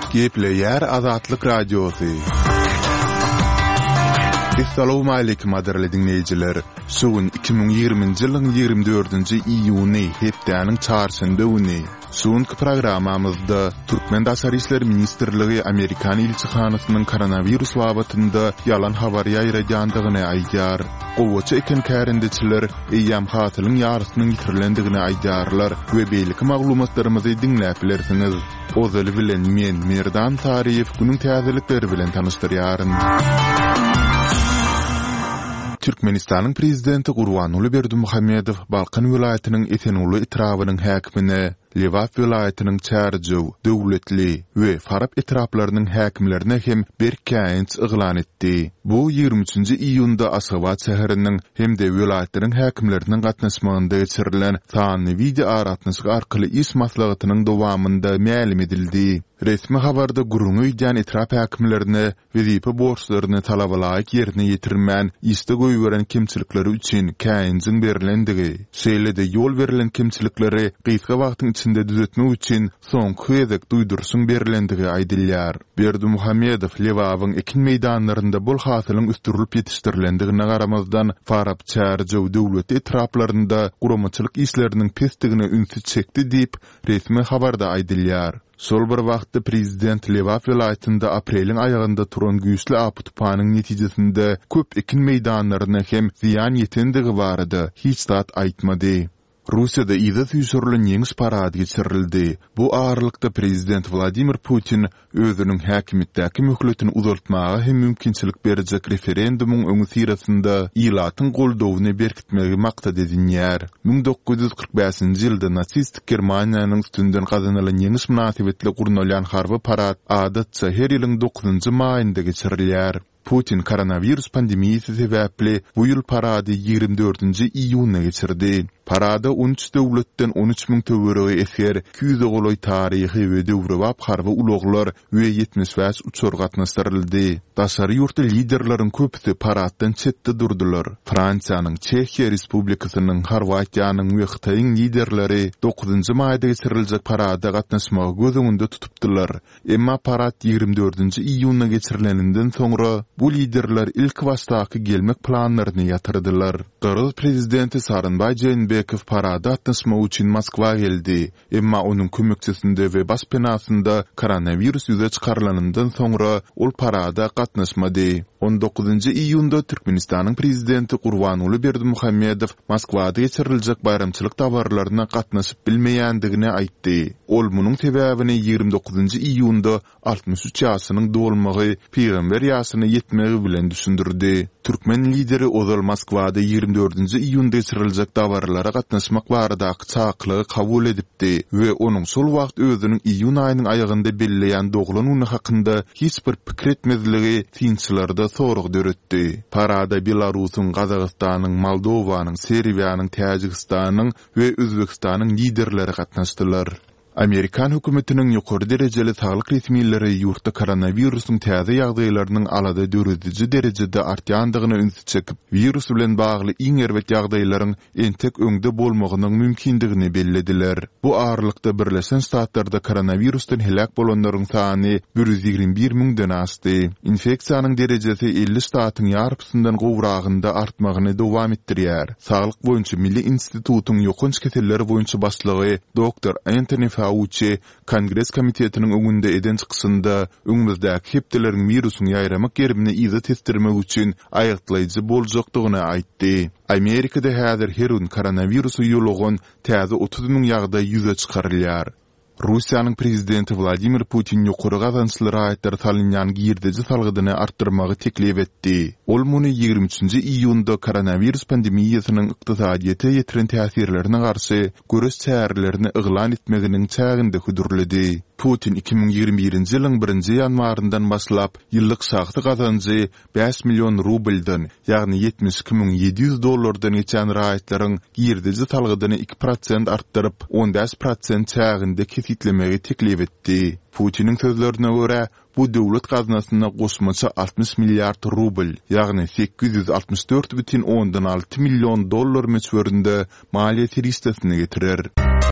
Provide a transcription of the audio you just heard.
Gepleyer Azatlyk Radiosu. Assalamu alaykum aderli dinleyijiler. Sugun 2020-nji ýylyň 24-nji iýuny hepdeniň çarşamba güni. Sugunky programamyzda Türkmen Daşary işleri ministrligi Amerikan ilçihanasynyň koronavirus wabatynda ýalan habar ýaýrajandygyny aýdýar. Gowaça eken kärendeçiler eýýam hatylyň ýarysynyň ýitirilendigini aýdýarlar we beýleki maglumatlarymyzy dinläp bilersiňiz. Ozaly bilen men Merdan Tariýew günüň täzelikleri bilen tanışdyrýaryn. Türkmenistanyň prezidenti Gurbanuly Berdimuhammedow Balkan welaýatynyň Esenulu ýetrabynyň häkimine Lewap welaýatynyň Çärjow döwletli we Farab etraplarynyň häkimlerine hem berkäýinç yglan etdi. Bu 23-nji iýunda Aşgabat şäheriniň hem de welaýatynyň häkimleriniň gatnaşmagynda geçirilen sany video aratnaşyk arkaly iş maslahatynyň dowamynda ma'lum edildi. Resmi habarda gurunu ýan etrap häkimlerine wezipe borçlaryny talabalaýyk ýerine ýetirmän iste goýberen kimçilikleri üçin käýinçiň berilendigi, şeýle-de ýol berilen kimçilikleri gysga wagtyň içinde düzetmek üçin soňky hedek duýdursyň berilendigi aýdylýar. Berdimuhammedow Lewabyň ekin meýdanlarynda bol hasylyň üstürilip ýetişdirilendigine garamazdan Farab Çärjow döwleti etraplarynda guramaçylyk işleriniň pesdigine ünsüz çekdi diýip resmi habarda aýdylýar. Sol bir wagtda prezident Lewap welaýatynda apreliň aýagynda turan güýçli apytpanyň netijesinde köp ekin meýdanlaryna hem ziýan ýetendigi barada hiç zat aýtmady. Russiýada ýyda süýsürilen ýeňiş parady geçirildi. Bu ağırlykda prezident Vladimir Putin özüniň häkimetdäki möhletini uzaltmaga hem mümkinçilik berjek referendumuň öňü sirasynda ýylatyň goldawyny berkitmegi maksat edinýär. 1945-nji ýylda natsistik Germaniýanyň üstünden gazanylan ýeňiş münasibetli gurnalan harby parad adatça her ýylyň 9-njy maýynda geçirilýär. Putin koronavirus pandemiýasy sebäpli bu ýyl parady 24-nji iýunda geçirdi. Parada 13 döwletden 13.000 töweregi eser, 200 goloy taryhy we döwrewap harby ulaglar we 70 uçur gatnaşdyryldy. Daşary ýurtda liderleriň köpüsi paraddan çetde durdular. Fransiýanyň, Çekiýa Respublikasynyň, Horwatiýanyň we Hytaýyň liderleri 9-njy maýda geçiriljek parada gatnaşmagy göz öňünde tutupdylar. Emma parad 24-nji iýunda geçirileninden soňra bu liderler ilk wagtdaky gelmek planlaryny ýatyrdylar. Qırğız prezidenti Sarınbay Jeenbekow parada gatnaşmak üçin Moskwa geldi. Emma onuň kömekçisinde we baspenasynda koronavirus ýüze çykarlanyndan soňra ol parada gatnaşmady. 19-njy iýunda Türkmenistanyň prezidenti Gurbanuly Berdimuhammedow Moskwada geçiriljek bayramçylyk tawarlaryna gatnaşyp bilmeýändigini aýtdy. Ol munyň sebäbini 29-njy iýunda 63 ýaşynyň dolmagy peýgamber ýaşyny ýetmegi bilen düşündirdi. Türkmen lideri Ozal Moskwada 24-nji iýunda geçiriljek tawarlara gatnaşmak baradaky çaklygy kabul edipdi we onuň sol wagt özüniň iýun aýynyň aýagynda belleýän doglanuny hakynda hiç bir pikir etmezligi tinçilerde sorag döretdi. Parada Belarusyň, Gazagystanyň, Moldowanyň, Serbiýanyň, Täjikistanyň we Özbekistanyň liderleri gatnaşdylar. Amerikan hökümetiniň ýokary derejeli saglyk resmiýetleri ýurtda koronawirusyň täze ýagdaýlarynyň alada dörediji derejede artýandygyny ünsüz çekip, virus bilen bagly iň erbet ýagdaýlaryň entek öňde bolmagynyň mümkindigini bellediler. Bu ağırlykda Birleşen Ştatlarda koronawirusdan helak bolanlaryň sany 121.000-den aşdy. Infeksiýanyň derejesi 50 ştatyň ýarpysyndan gowragynda artmagyny dowam etdirýär. Saglyk boýunça Milli Institutyň ýokunç keselleri boýunça başlygy Dr. Anthony Fauci Kongres komitetiniň öňünde eden çykysynda öňümüzdäki hepdeleriň virusyň ýaýramak gerbini ýygy testirmek üçin aýatlaýjy boljakdygyny aýtdy. Amerikada häzir her gün koronavirusy ýolagan täze 30.000 ýagdaý ýüze çykarylýar. Russiýanyň prezidenti Vladimir Putin ýokary gazançlylara aýtdyr salynýan girdeji salgydyny artdyrmagy teklip etdi. Ol muny 23-nji iýunda koronavirus pandemiýasynyň ykdysadyýete ýetiren täsirlerine garşy göres çärelerini yglan etmeginiň çäginde hudurlady. Putin 2021-nji ýylyň 1-nji ýanwaryndan başlap ýyllyk şahsy gazanjy 5 million rubldan, ýagny $72.700 geçen raýatlaryň girdeji salgydyny 2% artdyryp 15% çäginde kesitlemegi teklip etdi. Putinin sözlerine göre bu döwlet gaznasyna goşmaça 60 milliard rubl, ýagny $864,6 milyon meçberinde maliýet listesine getirer.